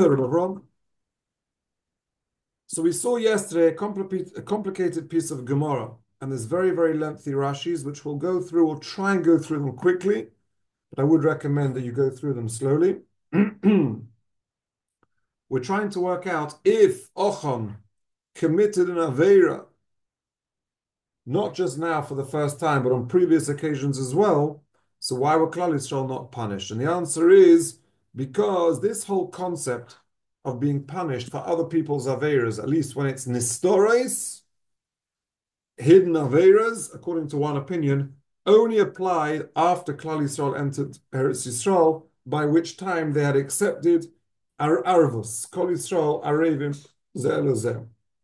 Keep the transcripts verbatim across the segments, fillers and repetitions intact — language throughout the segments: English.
Avram. So we saw yesterday a, compli a complicated piece of Gemara, and there's very, very lengthy Rashis, which we'll go through. We'll try and go through them quickly, but I would recommend that you go through them slowly. We're trying to work out if Ochon committed an Aveira, not just now for the first time, but on previous occasions as well. So why were Klal Yisrael not punished? And the answer is because this whole concept of being punished for other people's Aveiras, at least when it's Nistores, hidden Aveiras, according to one opinion, only applied after Klal Yisrael entered Eretz Yisrael, by which time they had accepted Ar Arvus, Kol Yisrael, Arevim, Zeh.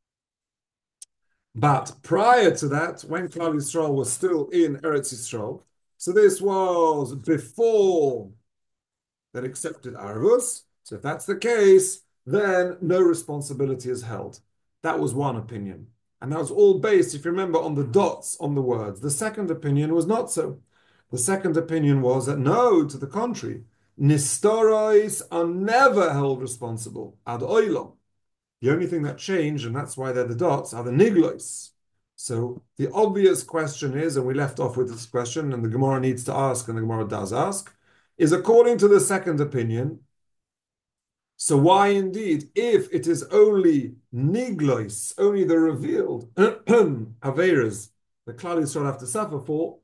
But prior to that, when Klal Yisrael was still in Eretz Yisrael, so this was before they accepted Arvus. So if that's the case, then no responsibility is held. That was one opinion. And that was all based, if you remember, on the dots on the words. The second opinion was not so. The second opinion was that no, to the contrary, Nistoros are never held responsible ad oilam. The only thing that changed, and that's why they're the dots, are the niglois. So the obvious question is, and we left off with this question, and the Gemara needs to ask, and the Gemara does ask, is according to the second opinion, so why indeed, if it is only niglois, only the revealed Aveiras, the Klal Yisrael have to suffer for,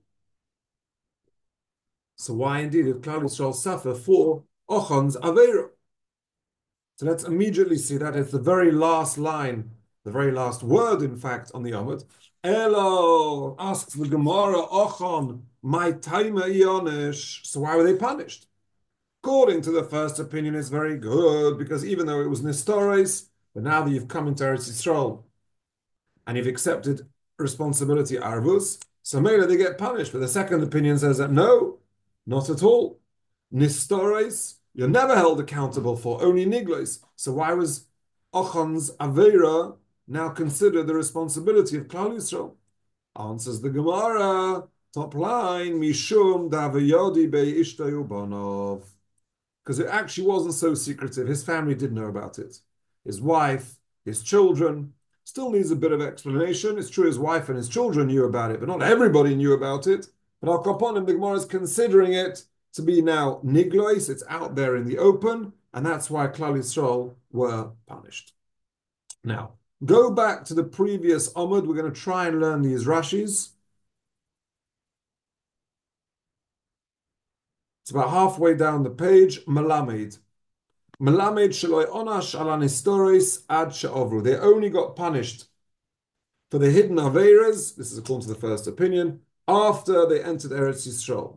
so why indeed did Klal Yisrael suffer for Ochon's Aveira? So let's immediately see that it's the very last line, the very last word, in fact, on the Amud. Elo asks the Gemara, Ochon, my taima ionish. So why were they punished? According to the first opinion, it's very good, because even though it was Nistores, but now that you've come into Eretz Yisrael and you've accepted responsibility Arvus, so maybe they get punished. But the second opinion says that no, not at all. Nistores, you're never held accountable for, only Niglois. So why was Ochon's Aveira now considered the responsibility of Klal Yisrael? Answers the Gemara, top line, Mishum davayodi be'ishtayu banov. Because it actually wasn't so secretive. His family did know about it. His wife, his children, still needs a bit of explanation. It's true his wife and his children knew about it, but not everybody knew about it. But Al Kaponim, the Gemara is considering it to be now niglois, it's out there in the open, and that's why Klal Yisrael were punished. Now, go back to the previous Amud. We're going to try and learn these Rashis. It's about halfway down the page. Melamed. Melamed sheloi onash ala nistoris ad she'ovru. They only got punished for the hidden Aveiras, this is according to the first opinion, after they entered Eretz Yisrael.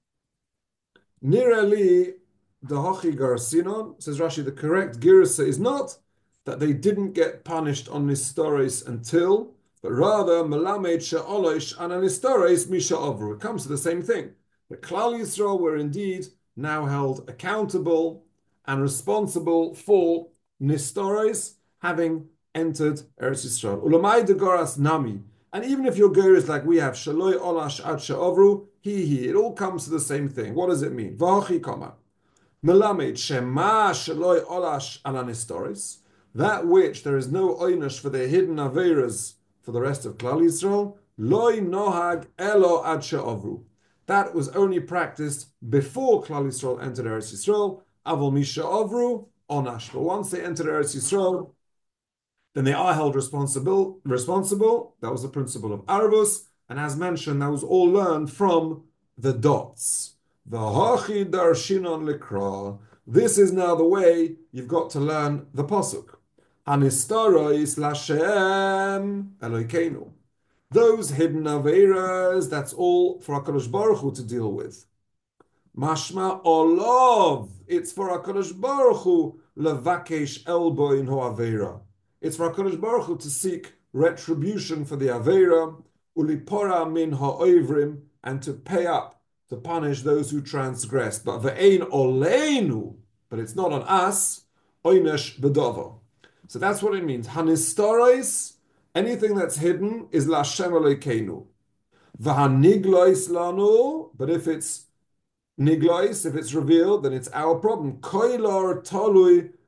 Nirali dahachi garsinon, says Rashi, the correct girsa is not that they didn't get punished on Nistoris until, but rather melamed she'olosh ana Nistoris misha ovru. It comes to the same thing. The Klal Yisrael were indeed now held accountable and responsible for Nistoris having entered Eretz Yisrael. Ulamai degoras nami. And even if your ger is like we have, shaloi olash ad she'ovru, he, he, it all comes to the same thing. What does it mean? V'hachi kama. Melamed shema shaloi olash ala nistoris. That which there is no oynish for the hidden aveiras for the rest of Klal Yisrael, loi nohag elo ad she'ovru. That was only practiced before Klal Yisrael entered Eretz Yisrael. Avol misha ovru onash. But once they entered Eretz Yisrael, then they are held responsible. Responsible. That was the principle of Arvus, and as mentioned, that was all learned from the dots. V'hachi darshinon likra. This is now the way you've got to learn the pasuk. Hanistaros lashem Elokeinu. Those hidden aveiras, that's all for HaKadosh Baruch Hu to deal with. Mashma olov. It's for HaKadosh Baruch Hu levakesh elbo in ho aveira. It's for HaKadosh Baruch Hu to seek retribution for the aveira, ulipora min ha'oivrim, and to pay up, to punish those who transgress. But ve'ein oleinu, but it's not on us, oinesh bedovo. So that's what it means. Hanistoros, anything that's hidden is Lashem Elokeinu. V'haniglois lanu, but if it's niglois, if it's revealed, then it's our problem. Koilor tolui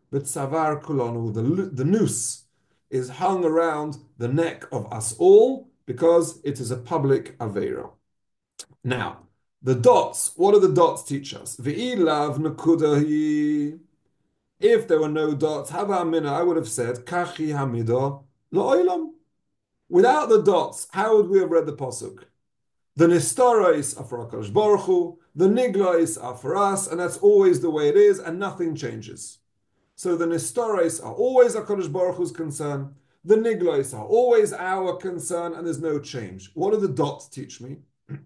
B'tzavar kulanu. The, the noose is hung around the neck of us all because it is a public Aveira. Now, the dots, what do the dots teach us? V'ilav nekudahi. If there were no dots, hava mina, I would have said, kachi hamida la'olam. Without the dots, how would we have read the pasuk? The nistarais are for HaKadosh Baruch Hu, the niglais are for us, and that's always the way it is, and nothing changes. So the nistarais are always HaKadosh Baruch Hu's concern, the niglais are always our concern, and there's no change. What do the dots teach me?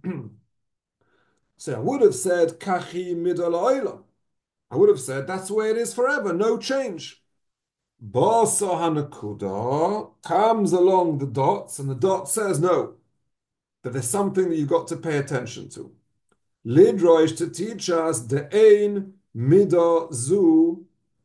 So I would have said, kachi midal oilam. I would have said, that's the way it is forever, no change. Basa hanakuda comes along the dots, and the dot says no, that there's something that you've got to pay attention to. Lidroish to teach us the ein mida zu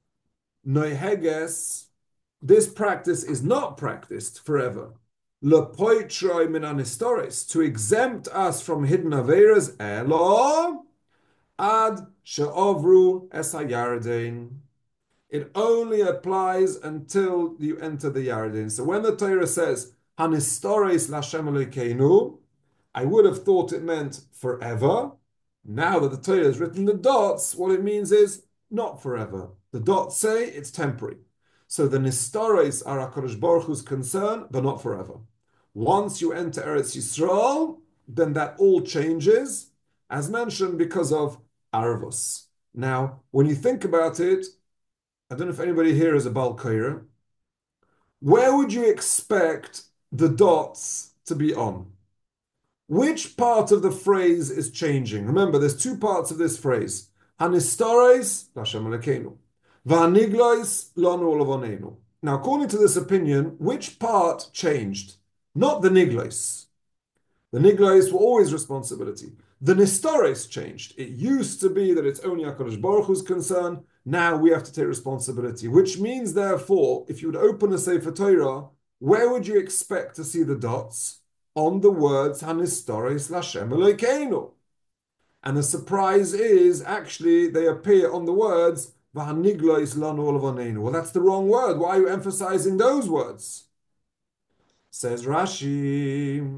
noiheges. This practice is not practiced forever. Lepoitroi min anistoris, to exempt us from hidden averas, elo ad she'ovru es hayardein. It only applies until you enter the Yarden. So when the Torah says, Hanistoris Lashem Elokeinu, I would have thought it meant forever. Now that the Torah has written the dots, what it means is not forever. The dots say it's temporary. So the Nistoris are HaKadosh Baruch Hu's concern, but not forever. Once you enter Eretz Yisrael, then that all changes, as mentioned, because of Arvus. Now, when you think about it, I don't know if anybody here is a Baal Koira. Where would you expect the dots to be on? Which part of the phrase is changing? Remember, there's two parts of this phrase. Hanistares, Lashem Elokeinu. V'haniglois, lanu olavonenu. Now, according to this opinion, which part changed? Not the niglois. The niglois were always responsibility. The nistares changed. It used to be that it's only HaKadosh Baruch Hu's concern. Now we have to take responsibility, which means, therefore, if you would open a Sefer Torah, where would you expect to see the dots? On the words Hanistoris Lashem Elokeinu. And the surprise is, actually, they appear on the words V'haniglois lanu olavonenu. Well, that's the wrong word. Why are you emphasizing those words? Says Rashi,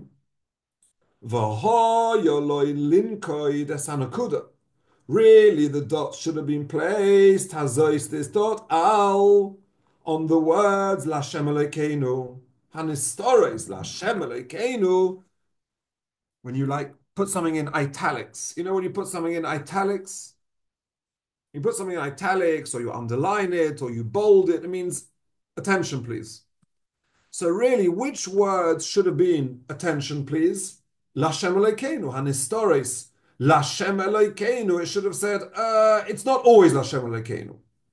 V'hoyoloi linkoid es hanakuda. Really, the dot should have been placed, hazois this dot, al, on the words Lashem Elokeinu. Hanistoris Lashem Elokeinu. When you like put something in italics, you know when you put something in italics? You put something in italics, or you underline it, or you bold it, it means attention, please. So really, which words should have been attention, please? Lashem Elokeinu, Hanistoris Lashem Elokeinu. It should have said, uh, it's not always Lashem Elokeinu.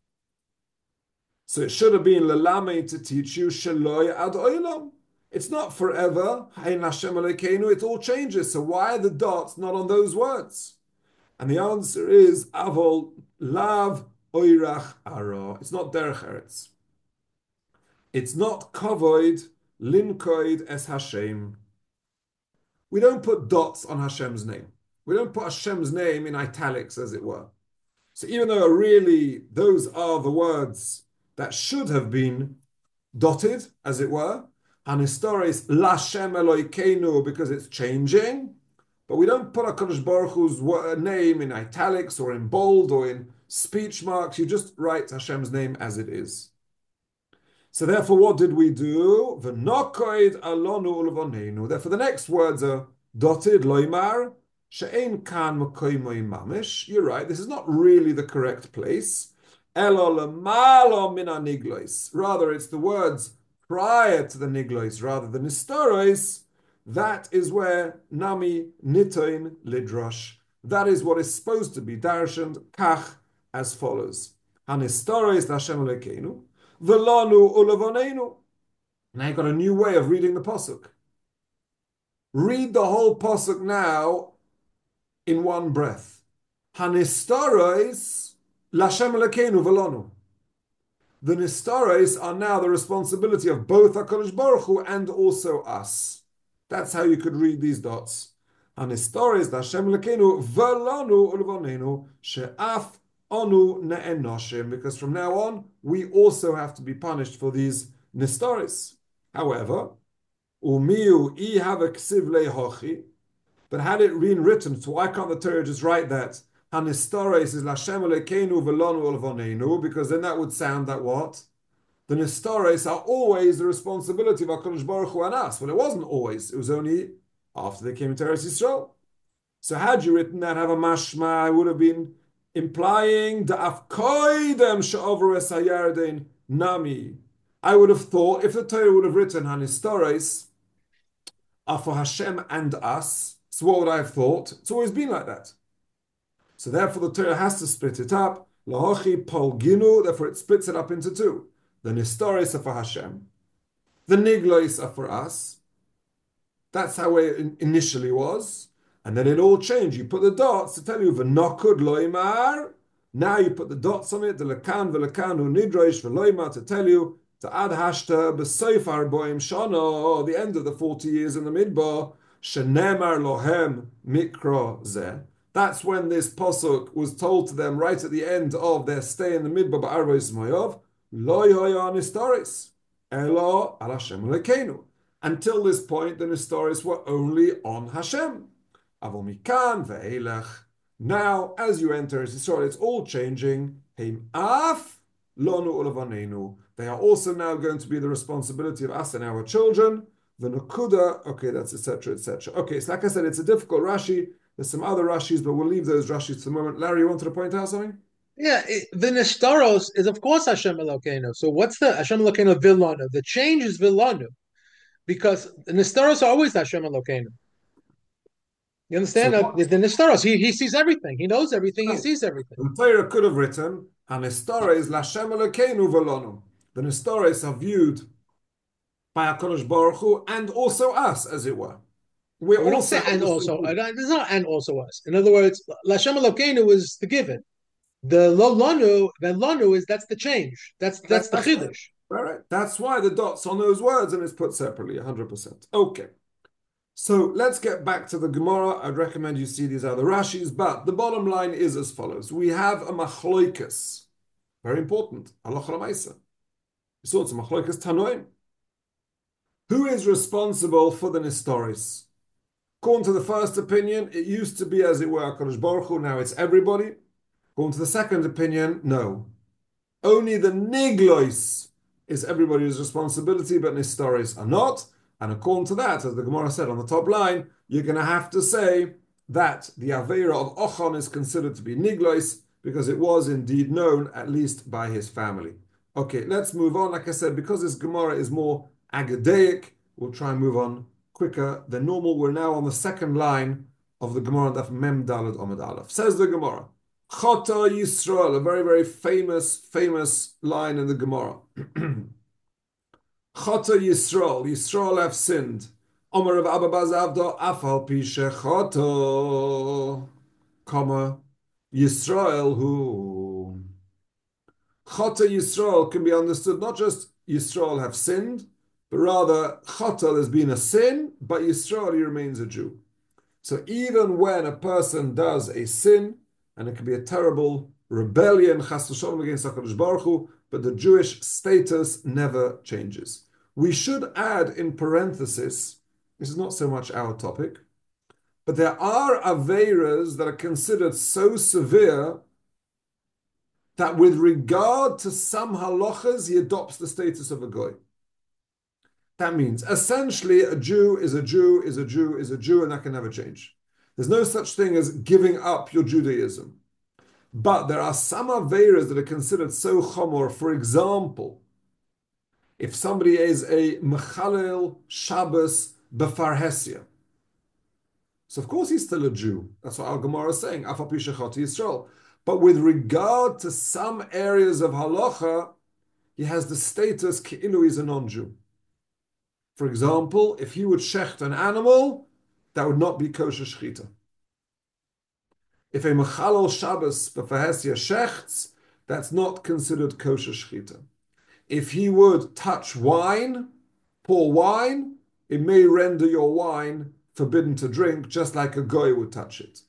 So it should have been Lalame to teach you Sheloi ad Olam. It's not forever. Hein Lashem Elokeinu. It all changes. So why are the dots not on those words? And the answer is Avol Lav Oirach Ara. It's not Derech Eretz. It's not Kavoid Linkoid Es Hashem. We don't put dots on Hashem's name. We don't put Hashem's name in italics, as it were. So even though really those are the words that should have been dotted, as it were, Hanistoris Lashem Elokeinu, because it's changing, but we don't put HaKadosh Baruch Hu's name in italics or in bold or in speech marks. You just write Hashem's name as it is. So therefore, what did we do? V'nokoid alonu ulvonenu. Therefore, the next words are dotted, loimar, she'ein kan makoimoi mamish. You're right, this is not really the correct place. Elo lemalo min haniglois. Rather, it's the words prior to the niglois, rather than nistoros. That is where nami nitoin lidrosh. That is what is supposed to be darshaned, kach, as follows. Hanistoros Lashem Elokeinu. Velanu ulavonenu. Now you've got a new way of reading the pasuk. Read the whole pasuk now in one breath. Hanistaros Lashem Elokeinu velanu. The nistaros are now the responsibility of both HaKadosh Baruch Hu and also us. That's how you could read these dots. Hanistaros Lashem Elokeinu velanu ulavonenu she'af Onu ne'enoshim, because from now on, we also have to be punished for these nistoris. However, umiu I have a ksiv lehochi, but had it been written, so why can't the Torah just write that? Hanistoris is Lashem Elokeinu v'lonu olvonenu, because then that would sound that what? The Nistoris are always the responsibility of HaKadosh Baruch Hu and us. Well, it wasn't always. It was only after they came into Eretz Yisrael. So had you written that, have a mashma, it would have been implying the afkoidem she'ovru es hayarden nami. I would have thought if the Torah would have written Hanistoris are for Hashem and us, so what would I have thought? It's always been like that. So therefore the Torah has to split it up. Lahochi polginu, therefore it splits it up into two. The Nistoris are for Hashem. The Niglois are for us. That's how it initially was. And then it all changed. You put the dots to tell you, V'nokud loimar. Now you put the dots on it, the lekan v'lekan hu nidroish v'loimar, to tell you, to add hashta b'seifar boim shana, the end of the forty years in the midbar, shenemar lohem mikro zeh. That's when this posuk was told to them right at the end of their stay in the midbar ba'arvos moyov, lo yoya nistoris, elo al Hashem lekeinu. Until this point, the nistoris were only on Hashem. Avol mikan ve'elech. Now, as you enter Israel, it's all changing. Heim af lonu ulavanenu. They are also now going to be the responsibility of us and our children. The nakuda, okay, that's et cetera, et cetera. Okay, so like I said, it's a difficult Rashi. There's some other Rashis, but we'll leave those Rashis for the moment. Larry, you wanted to point out something? Yeah, it, the Nestaros is of course Hashem Elokeinu. So what's the Hashem Elokeinu Vilanu? The change is Vilanu because the Nestaros are always Hashem Elokeinu. You So understand? Uh, what? the, the Nestaros, he he sees everything. He knows everything. He Right. sees everything. The Torah could have written, Anestora is Lashem Elokeinu v'lonu. The Nestores are viewed by HaKadosh Baruch Hu and also us, as it were. We're We don't also say and held also. responsible. Uh, There's not and also us. In other words, Lashem Elokeinu is the given. The lo lanu, then lanu is that's the change. That's That, that's the that's right. chiddush. Right. That's why the dots on those words and it's put separately, one hundred percent. Okay. So let's get back to the Gemara. I'd recommend you see these other Rashis, but the bottom line is as follows. We have a machloikas. Very important. Halacha l'maisa. We saw it's a machloikas tanoim. Who is responsible for the Nistoris? According to the first opinion, it used to be as it were HaKadosh Baruch Hu, now it's everybody. According to the second opinion, no. Only the Niglois is everybody's responsibility, but Nistoris are not. And according to that, as the Gemara said on the top line, you're going to have to say that the Aveira of Ochon is considered to be Niglois because it was indeed known, at least by his family. Okay, let's move on. Like I said, because this Gemara is more Agadaic, we'll try and move on quicker than normal. We're now on the second line of the Gemara, Daf Mem Daled Omid Aleph. Says the Gemara, Chota Yisrael, a very, very famous, famous line in the Gemara. Chota Yisrael, Yisrael have sinned. Omer of Abba Bazavdo, Afal Pishe Chota, comma, Yisrael who. Chota Yisrael can be understood not just Yisrael have sinned, but rather Chota there's been a sin, but Yisrael he remains a Jew. So even when a person does a sin, and it can be a terrible rebellion, chas v'sholom against HaKadosh Baruch Hu, but the Jewish status never changes. We should add in parenthesis, this is not so much our topic, but there are aveiras that are considered so severe that with regard to some halachas, he adopts the status of a goy. That means essentially a Jew is a Jew, is a Jew, is a Jew, and that can never change. There's no such thing as giving up your Judaism. But there are some aveiras that are considered so chomor. For example, if somebody is a mechalel Shabbos befarhesia, so of course he's still a Jew. That's what Al Gemara is saying, Afal pi shechati Yisrael. But with regard to some areas of halacha, he has the status ki'ilu he's a non-Jew. For example, if he would shecht an animal, that would not be kosher shechita. If a mechalel Shabbos befarhesia shechts, that's not considered kosher shechita. If he would touch wine, pour wine, it may render your wine forbidden to drink, just like a goy would touch it.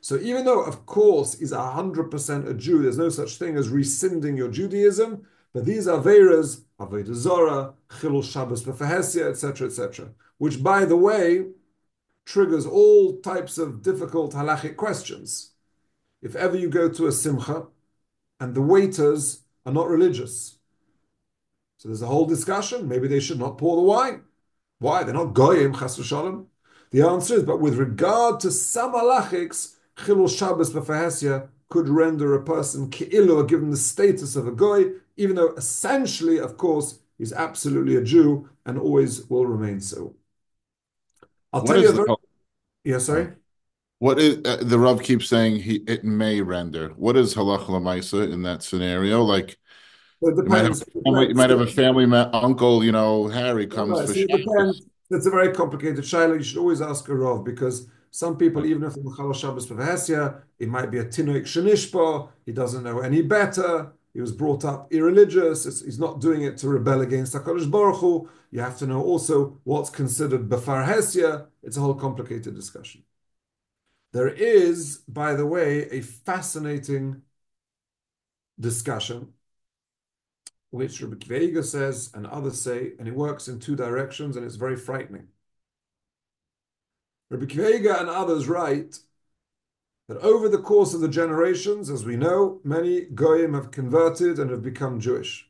So even though, of course, he's one hundred percent a Jew, there's no such thing as rescinding your Judaism, but these Averas, Avodah Zorah, Chilul Shabbos B'Fahesia, et cetera, et cetera, which, by the way, triggers all types of difficult halachic questions. If ever you go to a simcha and the waiters are not religious, so there's a whole discussion, maybe they should not pour the wine. Why? They're not goyim, chas v'shalom. The answer is, but with regard to some halachics, Chilul Shabbos B'Fahesia could render a person ki'ilu, or give him the status of a goy, even though essentially, of course, he's absolutely a Jew and always will remain so. I'll What tell you is a the, very... oh, Yeah, sorry? what is uh, the Rav keeps saying he it may render. What is halach lamaisa in that scenario? Like So it you might have depends. It family, you depends. might have a family ma- uncle, you know, Harry comes Right, for so it Shabbos. depends. It's a very complicated shaila. You should always ask a Rav because some people, even if they're Mechal Shabbos B'Vehesya, it might be a Tinoik Shenishpa. He doesn't know any better. He was brought up irreligious. It's, he's not doing it to rebel against HaKadosh Baruch Hu. You have to know also what's considered B'Farhesya. It's a whole complicated discussion. There is, by the way, a fascinating discussion which Rabbi Akiva Eiger says and others say, and it works in two directions, and it's very frightening. Rabbi Akiva Eiger and others write that over the course of the generations, as we know, many Goyim have converted and have become Jewish.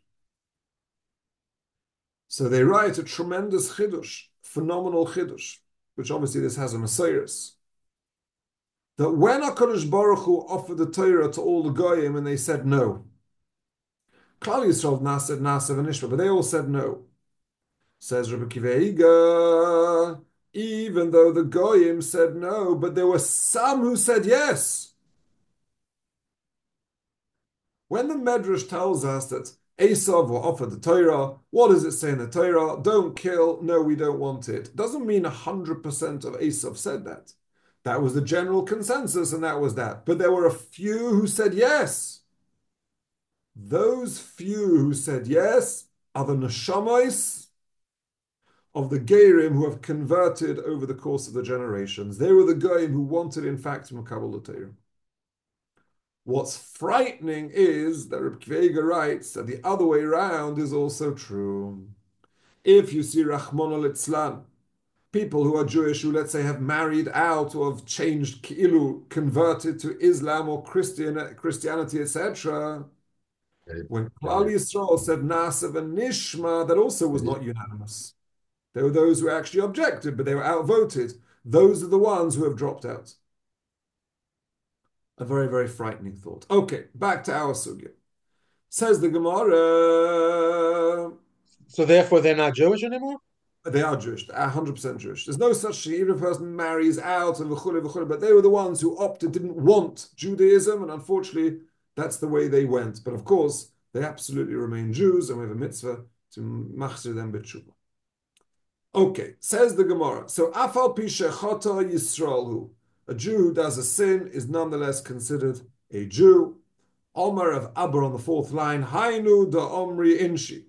So they write a tremendous chidush, phenomenal chidush, which obviously this has a Messias, that when HaKadosh Baruch Hu offered the Torah to all the Goyim and they said no, Klal Yisrael said Nasa v'Nishma, but they all said no. Says Rabbi Akiva Eiger, even though the Goyim said no, but there were some who said yes. When the Medrash tells us that Esav were offered the Torah, what does it say in the Torah? Don't kill, no, we don't want it. Doesn't mean one hundred percent of Esav said that. That was the general consensus, and that was that. But there were a few who said yes. Those few who said yes are the neshamos of the Gerim who have converted over the course of the generations. They were the Goyim who wanted, in fact, Makabal Torah. What's frightening is that Reb Akiva Eiger writes that the other way around is also true. If you see Rachmana litzlan, people who are Jewish who, let's say, have married out or have changed ki'ilu, converted to Islam or Christian, Christianity, et cetera, when Klal Yisrael said Nasa and Nishma, that also was not unanimous. There were those who actually objected, but they were outvoted. Those are the ones who have dropped out. A very, very frightening thought. Okay, back to our sugya. Says the Gemara. So therefore, they're not Jewish anymore? They are Jewish. They're one hundred percent Jewish. There's no such thing. Even if a person marries out and v'chule, v'chule, but they were the ones who opted, didn't want Judaism, and unfortunately, that's the way they went. But of course, they absolutely remain Jews, and we have a mitzvah to machzir them b'tshuva. Okay, says the Gemara. So, afal pi shechata Yisrael, a Jew who does a sin is nonetheless considered a Jew. Omar of Abba on the fourth line, Hainu da Omri Inshi.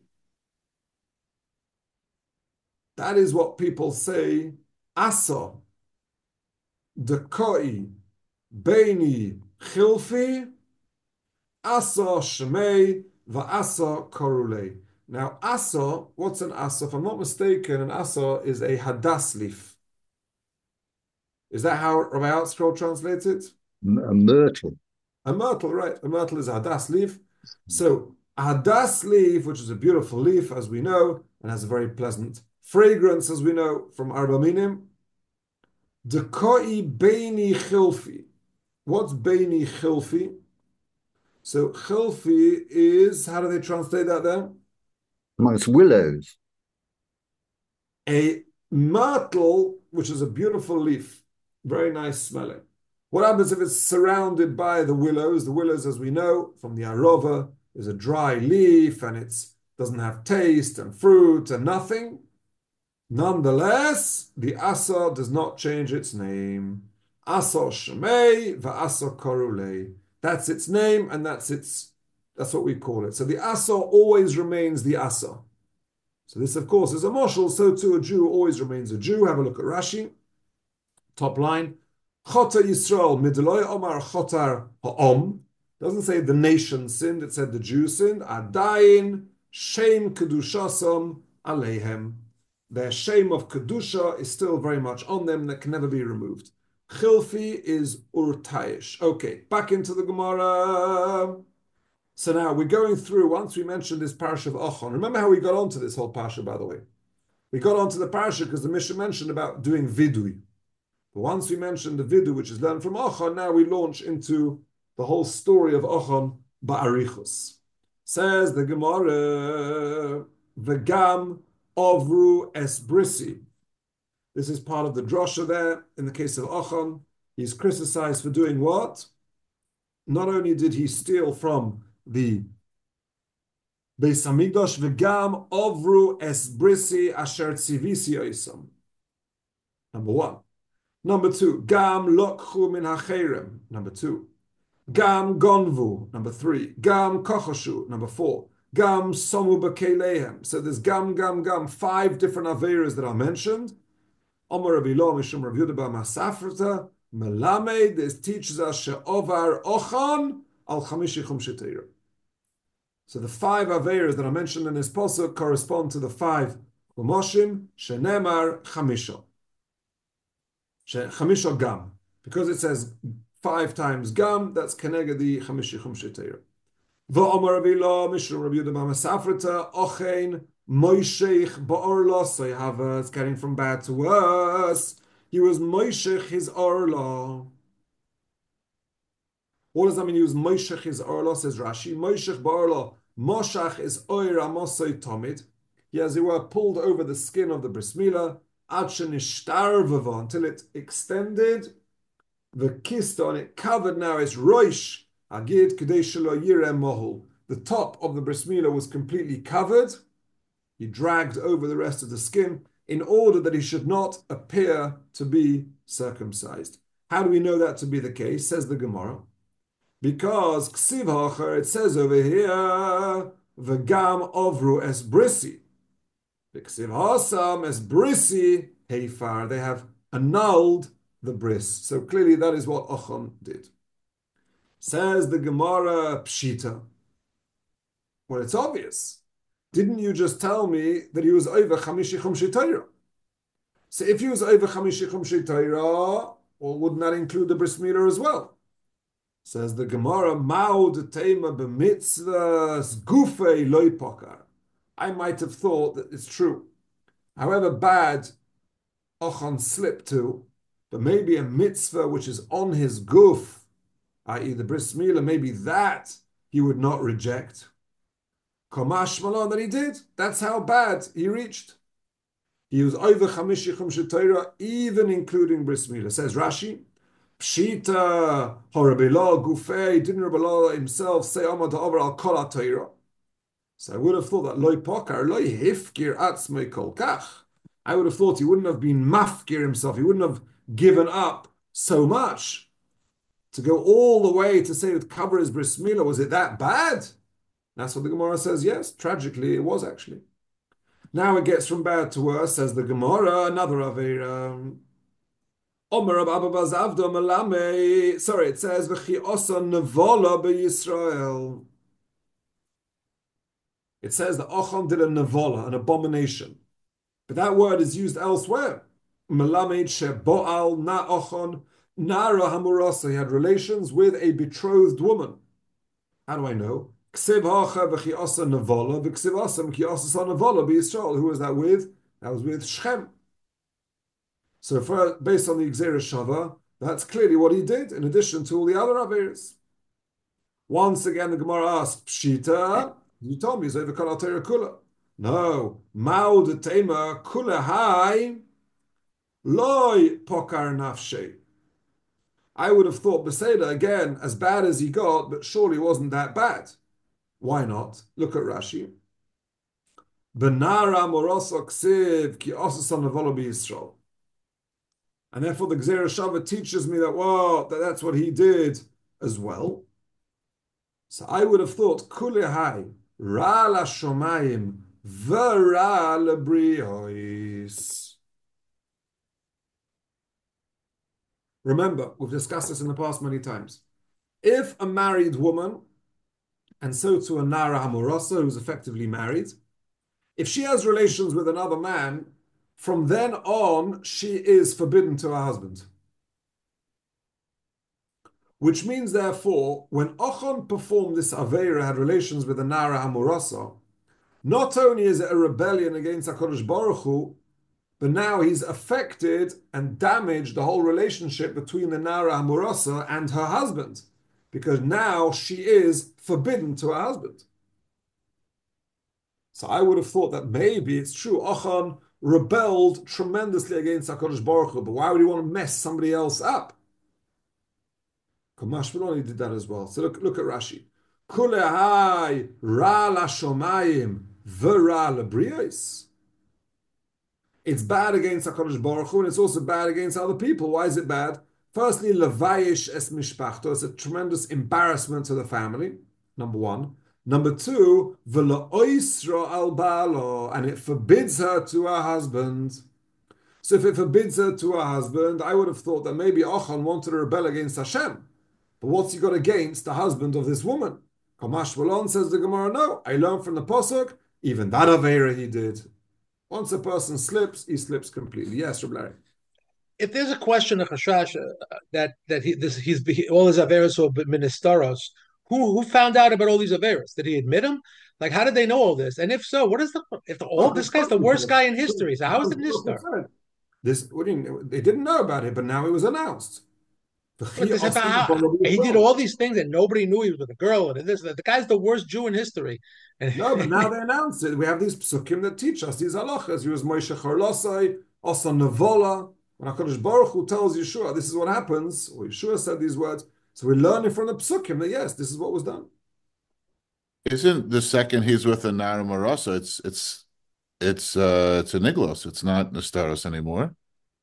That is what people say, Asa, Dekoi, Beini, Chilfi, Asa Shemei, Va'asa Korule. Now, Asa, what's an Asa? If I'm not mistaken, an Asa is a Hadas leaf. Is that how Rabbi Outscroll translates it? A myrtle. A myrtle, right. A myrtle is a Hadas leaf. So, a Hadas leaf, which is a beautiful leaf, as we know, and has a very pleasant fragrance, as we know, from Arba Minim. Dekoi Beini Chilfi. What's Beini Chilfi? So, Chilfi is, how do they translate that there? Amongst willows. A myrtle, which is a beautiful leaf, very nice smelling. What happens if it's surrounded by the willows? The willows, as we know from the Arova, is a dry leaf and it doesn't have taste and fruit and nothing. Nonetheless, the Asa does not change its name. Asa Shemei va'asa Korulei. That's its name and that's its that's what we call it. So the Asa always remains the Asa. So this, of course, is a moshel. So too, a Jew always remains a Jew. Have a look at Rashi. Top line. Chota Yisrael midloi omar chotar ha'om. Doesn't say the nation sinned, it said the Jews sinned. Adayin shame kedushasam aleihem. Their shame of kedusha is still very much on them, that can never be removed. Chilfi is urtaish. Okay, back into the Gemara. So now we're going through, once we mentioned this parasha of Ochon. Remember how we got onto this whole parasha, by the way? We got onto the parasha because the Mishnah mentioned about doing vidui. But once we mentioned the vidu, which is learned from Ochon, now we launch into the whole story of Ochon ba'arichus. Says the Gemara, v'gam ovru es brisi. This is part of the drosha there. In the case of Ochon, he's criticized for doing what? Not only did he steal from the Beis Hamikdash, v'gam ovru es brisi asher tzivisi oisam. Number one. Number two, gam lokchu min hacherem. Number two, gam gonvu. Number three, gam kochoshu. Number four, gam somu b'keilehem. So there's gam, gam, gam, five different averas that are mentioned. Omer Rabbi Lo mishum Rav Yehuda bar Masafrata melamed. This teaches us she'ovar ochan al chamishi chumshi Torah. So the five averas that are mentioned in this pasuk correspond to the five chumoshim shenemar chamisha. Chamisha gam, because it says five times gam, that's keneged the chamishi chumshi Torah. V'omar Rabbi Lo mishum Rabbi Yehuda bar Masafrata ochein moishech ba'orla. So you have uh, it's getting from bad to worse. He was moishech his orla. What does that mean? He was moishech his orla, says Rashi. Moishech ba'orla. Moshach is oir amosoi tomid. He, as it were, pulled over the skin of the bris milah until it extended, the kista, and it covered now its roish agid kadesh lo yireh mohul. The top of the bris milah was completely covered. He dragged over the rest of the skin in order that he should not appear to be circumcised. How do we know that to be the case? Says the Gemara. Because ksiv hacher, it says over here, v'gam ovru es brisi. Ksiv hasam es brisi heifar. They have annulled the bris. So clearly that is what Ochon did. Says the Gemara pshita. Well, it's obvious. Didn't you just tell me that he was over chamishi chumshi Torah? So if he was over chamishi chumshi Torah, well, wouldn't that include the bris milah as well? Says the Gemara, Maud tema b'mitzvahs gufei loy pokar. I might have thought that it's true. However bad Ochon slipped to, but maybe a mitzvah which is on his guf, that is the bris milah, maybe that he would not reject. Komash malon that he did. That's how bad he reached. He was over chamishi chumshi Torah, even including bris milah. Says Rashi, Pshita horabila gufei. Didn't Rabbi Lo himself say Amad over al kol Torah? So I would have thought that loy pokar loy hifkir atzmei kol kach. I would have thought he wouldn't have been mafkir himself. He wouldn't have given up so much to go all the way to say that cover his bris milah. Was it that bad? That's what the Gemara says. Yes, tragically, it was actually. Now it gets from bad to worse, says the Gemara, another Aveira. Omer Abba Bazavda Malame. Sorry, it says, V'chi osa nevola b'Yisrael. It says that Ochon did a nevola, an abomination. But that word is used elsewhere. Melamed shebo'al na Ochon nara hamurasa. He had relations with a betrothed woman. How do I know? Who was that with? That was with Shechem. So for, based on the Gzeira Shava, that's clearly what he did, in addition to all the other Averis. Once again, the Gemara asked, Pshita, you told me, Zayva Kol Torah Kula. No. Mao de Tema Kula Hai Loi Pokar Nafshe. I would have thought Beseda, again, as bad as he got, but surely wasn't that bad. Why not? Look at Rashi. Benara moroso ksiv ki osasan avolo b'Yisrael. And therefore the Gzeira Shava teaches me that, well, that that's what he did as well. So I would have thought, kulehai ra la shomayim v'ra lebriois. Remember, we've discussed this in the past many times. If a married woman, and so to a Nara Hamorasa, who's effectively married, if she has relations with another man, from then on, she is forbidden to her husband. Which means, therefore, when Ochon performed this Aveira, had relations with a Nara Hamorasa, not only is it a rebellion against HaKadosh Baruch Hu, but now he's affected and damaged the whole relationship between the Nara Hamorasa and her husband, because now she is forbidden to her husband. So I would have thought that maybe it's true, Achan rebelled tremendously against HaKadosh Baruch Hu, but why would he want to mess somebody else up? Kamash Maloni did that as well. So look, look at Rashi. Kulehai ra la shomayim v'ra lebrios. It's bad against HaKadosh Baruch Hu, and it's also bad against other people. Why is it bad? Firstly, levayish es mishpachto. It's a tremendous embarrassment to the family, number one. Number two, v'la'oisra al ba'alo, and it forbids her to her husband. So if it forbids her to her husband, I would have thought that maybe Achan wanted to rebel against Hashem. But what's he got against the husband of this woman? Kamash Malon says the Gemara, no, I learned from the Pasuk, even that Aveira he did. Once a person slips, he slips completely. Yes, Rabbi Larry. If there's a question of Chashash uh, that that he this he's he, all his averos or ministaros, who who found out about all these averos? Did he admit them? Like, how did they know all this? And if so, what is the if the, all oh, this guy's the worst guy in history? So how is it Nistar? This what do you, they didn't know about it, but now it was announced. How, he did all these things and nobody knew he was with a girl and this. The guy's the worst Jew in history. And no, but now they announced it. We have these psukim that teach us these halachas. He was Moshe Charlosai, also Nevola. When HaKadosh Baruch Hu tells Yeshua, this is what happens, or Yeshua said these words, so we're learning from the psukim that yes, this is what was done. Isn't the second he's with a Nara Marasa, it's it's it's uh it's a Niglos, it's not Nastaros anymore.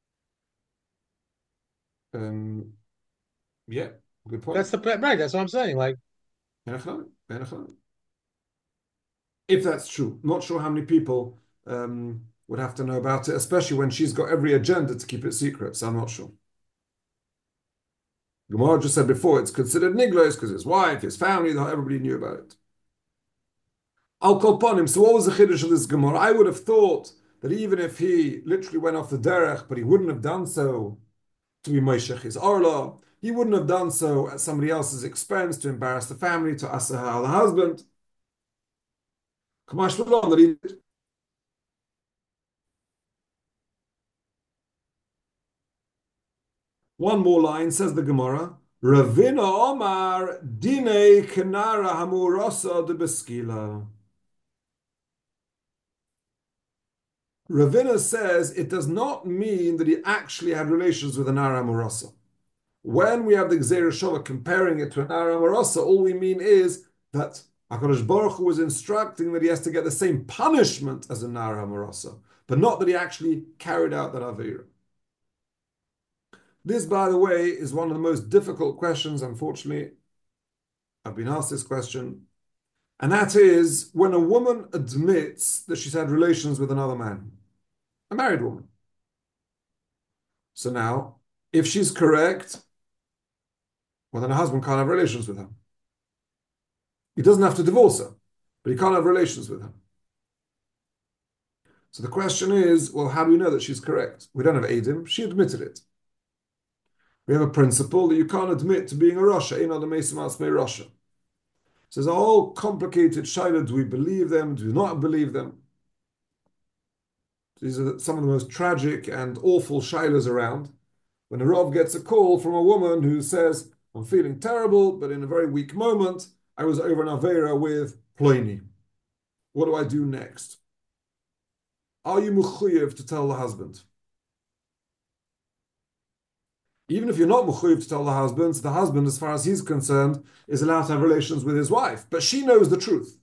Um yeah, good point. That's the right, that's what I'm saying. Like if that's true. Not sure how many people um would have to know about it, especially when she's got every agenda to keep it secret, so I'm not sure. Gemara just said before, it's considered niglos because his wife, his family, everybody knew about it. Al kol ponim, so what was the chiddush of this Gemara? I would have thought that even if he literally went off the derech, but he wouldn't have done so to be Moshech his Orla, he wouldn't have done so at somebody else's expense to embarrass the family, to asahal the husband. Kamash v'lon, that he did. One more line, says the Gemara, Ravina Omar Dine Kenara Hamurasa de Beskila. Ravina says it does not mean that he actually had relations with a Nara Hamurasa. When we have the Gzeir Shova comparing it to a Nara Hamurasa, all we mean is that HaKadosh Baruch Hu was instructing that he has to get the same punishment as a Nara Hamurasa, but not that he actually carried out that Aveira. This, by the way, is one of the most difficult questions, unfortunately. I've been asked this question. And that is when a woman admits that she's had relations with another man, a married woman. So now, if she's correct, well, then her husband can't have relations with her. He doesn't have to divorce her, but he can't have relations with her. So the question is, well, how do we know that she's correct? We don't have Eidim. She admitted it. We have a principle that you can't admit to being a Rasha, in other Meisimas may Rasha. So there's a whole complicated shaila. Do we believe them? Do we not believe them? These are some of the most tragic and awful shailas around. When a Rav gets a call from a woman who says, I'm feeling terrible, but in a very weak moment, I was over an Aveira with Ploini. What do I do next? Are you mechuyev to tell the husband? Even if you're not mechuyev to tell the husband, the husband, as far as he's concerned, is allowed to have relations with his wife. But she knows the truth.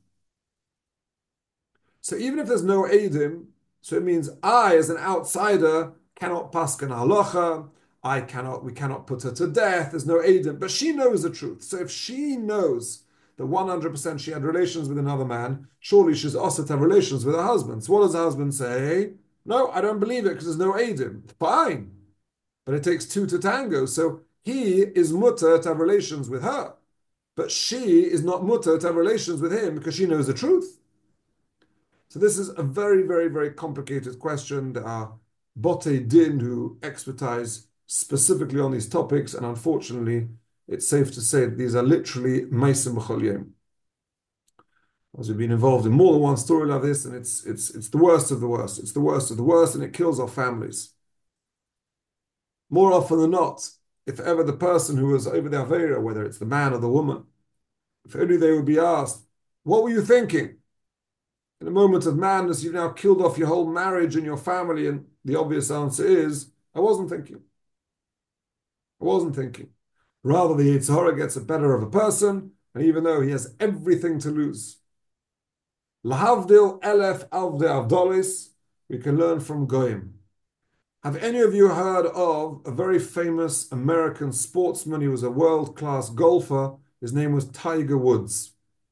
So even if there's no Eidim, so it means I, as an outsider, cannot paskan halacha, I cannot, we cannot put her to death, there's no Eidim, but she knows the truth. So if she knows that one hundred percent she had relations with another man, surely she's also to have relations with her husband. So what does the husband say? No, I don't believe it because there's no Eidim. Fine. but it takes two to tango. So he is mutter to have relations with her, but she is not mutter to have relations with him because she knows the truth. So this is a very, very, very complicated question. There are Botei Din who expertise specifically on these topics, and unfortunately, it's safe to say that these are literally Meisim B'chol Yom. As we've been involved in more than one story like this, and it's it's it's the worst of the worst. It's the worst of the worst, and it kills our families. More often than not, if ever the person who was over the Avera, whether it's the man or the woman, if only they would be asked, what were you thinking? In a moment of madness, you've now killed off your whole marriage and your family, and the obvious answer is, I wasn't thinking. I wasn't thinking. Rather, the Yetzer Hara gets the better of a person, and even though he has everything to lose. Lahavdil elef avde avdolis, we can learn from Goyim. Have any of you heard of a very famous American sportsman? He was a world-class golfer. His name was Tiger Woods.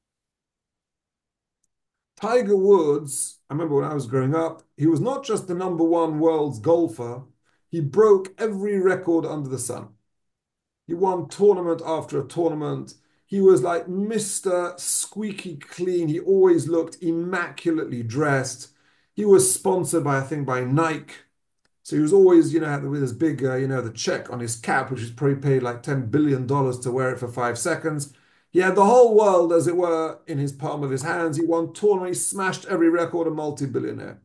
Tiger Woods, I remember when I was growing up, he was not just the number one world's golfer, he broke every record under the sun. He won tournament after a tournament. He was like Mister Squeaky Clean. He always looked immaculately dressed. He was sponsored by, I think, by Nike. So he was always, you know, with his big, uh, you know, the check on his cap, which was probably paid like ten billion dollars to wear it for five seconds. He had the whole world, as it were, in his palm of his hands. He won tournaments, he smashed every record, a multi-billionaire.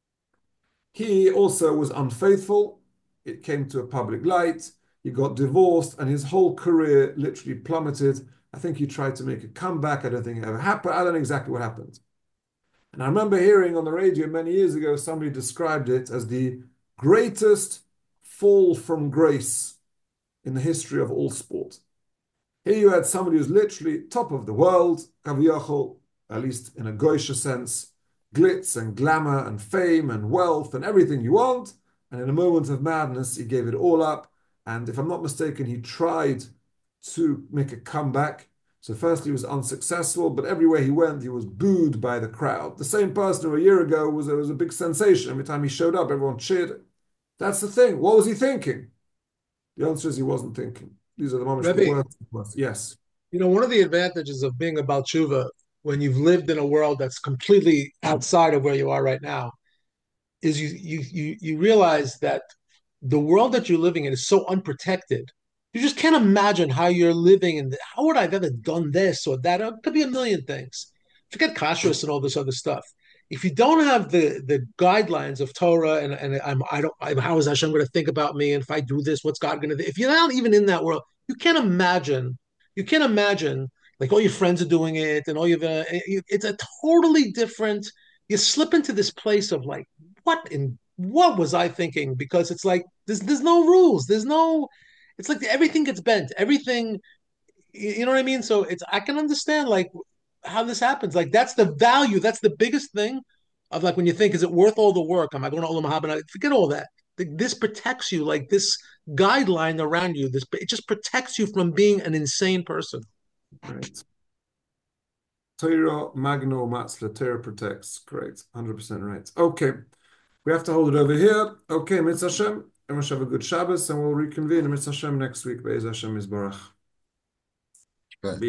He also was unfaithful. It came to a public light. He got divorced, and his whole career literally plummeted. I think he tried to make a comeback. I don't think it ever happened. I don't know exactly what happened. And I remember hearing on the radio many years ago, somebody described it as the greatest fall from grace in the history of all sport. Here you had somebody who's literally top of the world, Kaviyachol, at least in a Goisha sense, glitz and glamour and fame and wealth and everything you want. And in a moment of madness, he gave it all up. And if I'm not mistaken, he tried to make a comeback. So first he was unsuccessful, but everywhere he went, he was booed by the crowd. The same person who a year ago was, was a big sensation. Every time he showed up, everyone cheered. That's the thing. What was he thinking? The answer is he wasn't thinking. These are the moments. Rebbe, words. Yes. You know, one of the advantages of being a Baal Tshuva when you've lived in a world that's completely outside of where you are right now is you you you you realize that the world that you're living in is so unprotected. You just can't imagine how you're living and how would I have ever done this or that? It could be a million things. Forget kashrus and all this other stuff. If you don't have the the guidelines of Torah and and I'm I don't I'm, how is Hashem going to think about me? And if I do this, what's God going to do? If you're not even in that world, you can't imagine. You can't imagine like all your friends are doing it and all you've. Uh, it's a totally different. You slip into this place of like, what in what was I thinking? Because it's like there's there's no rules. There's no. It's like everything gets bent. Everything, you know what I mean? So it's I can understand like how this happens. Like that's the value. That's the biggest thing of like when you think, is it worth all the work? Am I going to Olam Haba? Forget all that. This protects you, like this guideline around you. This it just protects you from being an insane person. Right. Torah Magno Matzla, Torah protects. Great. one hundred percent right. Okay. We have to hold it over here. Okay, Mitzvah Hashem. Everyone should have a good Shabbos, and we'll reconvene in Mitzvah Hashem next week. Be'ez Hashem Yisbarach. Right.